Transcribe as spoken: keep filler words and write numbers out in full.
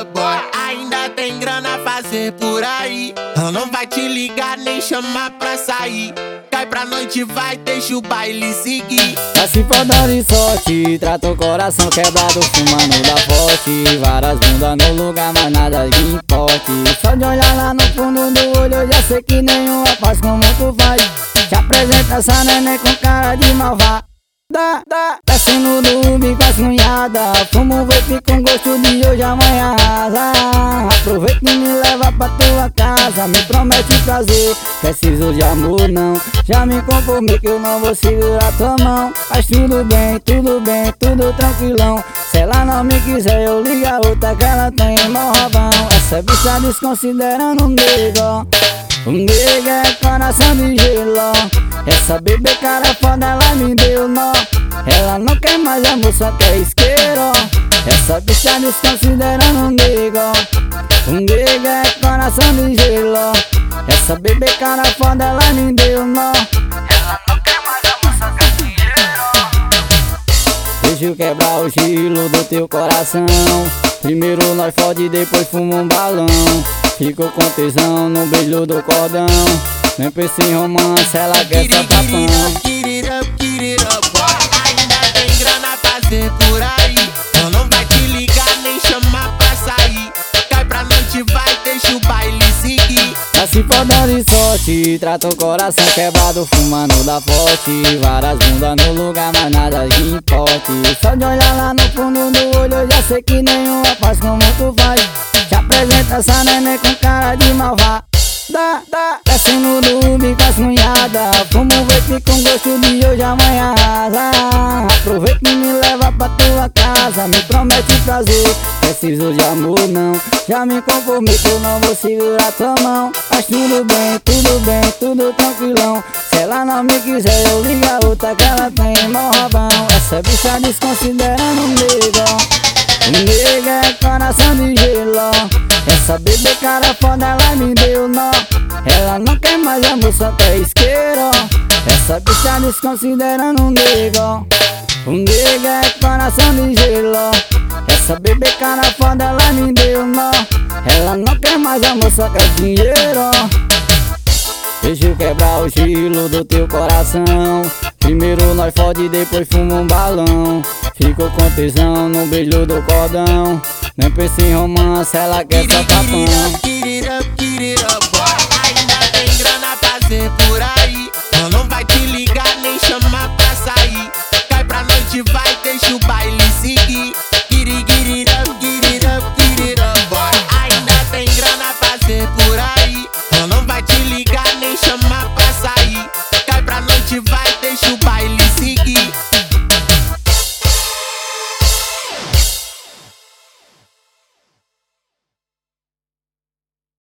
up, boy. Ainda tem grana a fazer por aí. Ela não vai te ligar nem chamar pra sair. Cai pra noite, vai, deixa o baile seguir. Tá se fodendo de sorte, trata o coração quebrado, fumando da forte. Várias bundas no lugar, mas nada de importe. Só de olhar lá no fundo do olho, eu já sei que nenhuma faz como tu faz. Te apresenta essa neném com cara de malvada. Dá, dá, descendo do ubi com as cunhadas. Fumo um vape com gosto de hoje, amanhã arrasa. Aproveita e me leva pra tua casa. Me promete prazer, preciso de amor não. Já me conformei que eu não vou segurar tua mão. Mas tudo bem, tudo bem, tudo tranquilão. Se ela não me quiser, eu ligo a outra que ela tem mó rabão. Essa bicha desconsiderando um nego. O nego é coração de gelo. Essa bebê cara foda, ela me deu nó. Ela não quer mais amor, só quer isqueiro. Essa bicha desconsiderando um nego. O nego é coração de gelo. Essa bebê cara foda, ela me deu nó. Ela não quer mais amor, só quer dinheiro. Deixa eu quebrar o gelo do teu coração. Primeiro nós fode, depois fuma um balão. Fico com tesão no beijo do cordão. Nem pensa em romance, ela quer só tapão. Get it up, get it up, boy. Ainda tem grana a fazer por aí. Ela não vai te ligar nem chamar pra sair. Cai pra noite, vai, deixa o baile seguir. Tá se fodendo de sorte, trata o coração quebrado, fumando da forte. Várias bundas no lugar, mas nada de importe. Só de olhar lá no fundo do olho, eu já sei que nenhuma faz como tu faz. Te apresenta essa neném com cara de malvada. Dá, dá, descendo do ubi com as cunhadas. Fumo um vape com gosto de hoje, amanhã arrasa. Aproveita e me leva pra tua casa. Me promete prazer, preciso de amor não. Já me conformei que eu não vou segurar tua mão. Mas tudo bem, tudo bem, tudo tranquilão. Se ela não me quiser, eu ligo a outra que ela tem mó rabão. Essa bicha desconsiderando um negão. O nego é coração de gelo. Essa bebê cara foda, ela me deu nó. Ela não quer mais amor, só quer isqueiro. Essa bicha desconsiderando um nego. O nego é coração de gelo. Essa bebê cara foda, ela me deu nó. Ela não quer mais amor, só quer dinheiro. Deixa eu quebrar o gelo do teu coração. Primeiro nós fode, depois fuma um balão. Fico com tesão no beijo do cordão. Nem pensa em romance, ela quer só tapão. Get it up, get it up, get it up.